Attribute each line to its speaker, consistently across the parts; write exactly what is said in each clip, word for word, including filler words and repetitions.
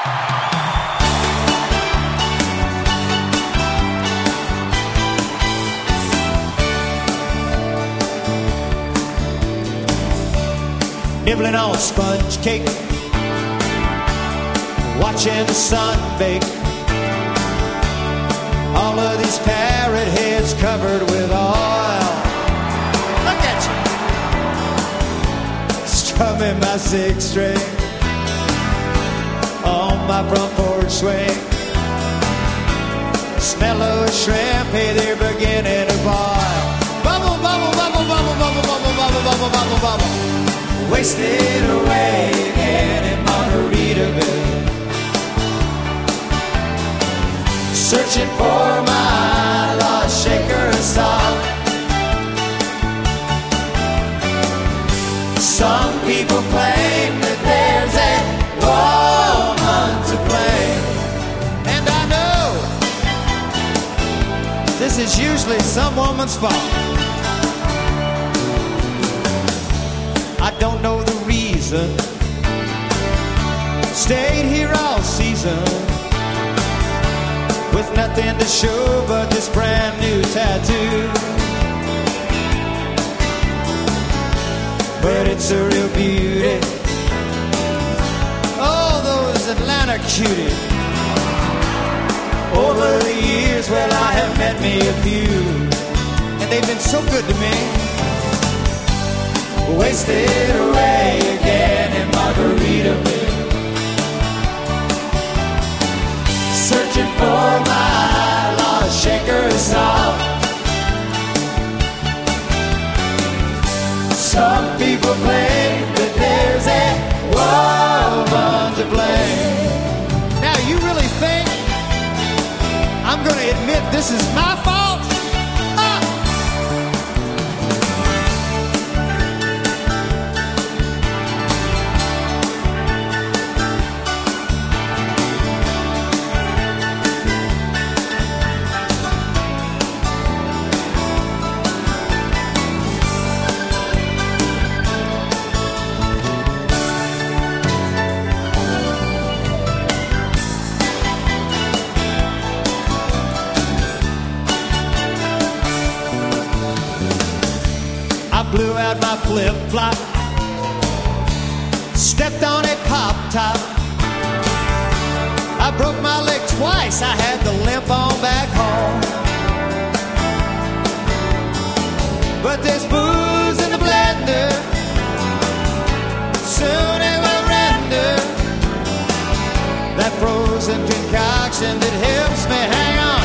Speaker 1: Nibbling on sponge cake, watching the sun bake. All of these parrot heads covered with oil. Look at you, strumming my six string on my front porch swing. Smell of shrimp, hey, they're beginning to boil. Bubble, bubble, bubble, bubble, bubble, bubble, bubble, bubble, bubble, bubble. Wasted away again in Margaritaville, searching for my lost shaker of salt. Some people claim that there's a woman to blame, and I know this is usually some woman's fault. I don't know the reason, stayed here all season with nothing to show but this brand new tattoo. But it's a real beauty, oh, those Atlanta cuties. Over the years, well, I have met me a few, and they've been so good to me. Wasted away again in Margaritaville, searching for my lost shaker of salt. Some people claim that there's a woman to blame. Now you really think I'm going to admit this is my fault? I blew out my flip-flop, stepped on a pop-top. I broke my leg twice, I had to limp on back home. But there's booze in the blender, soon it will render that frozen concoction that helps me hang on.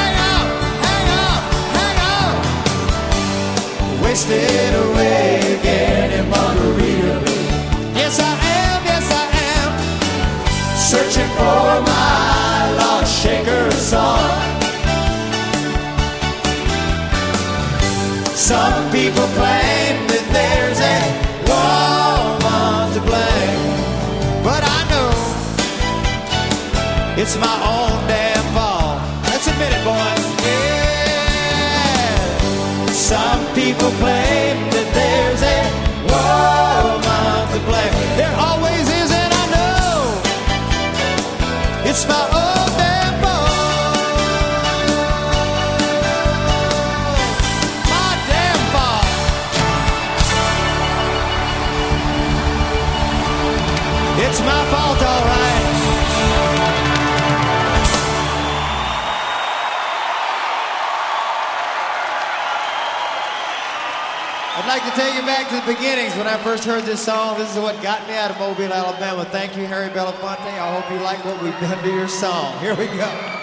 Speaker 1: Wasted away again in Margaritaville. Yes, I am, yes, I am, searching for my lost shaker of salt. Some people claim that there's a woman to blame, but I know it's my own damn fault. Let's admit it, boys. Yeah. Some people claim that there's a woman to blame. There always is, and I know it's my own damn fault. My damn fault. It's my fault, all right. I'd like to take you back to the beginnings when I first heard this song. This is what got me out of Mobile, Alabama. Thank you, Harry Belafonte. I hope you like what we've done to your song. Here we go.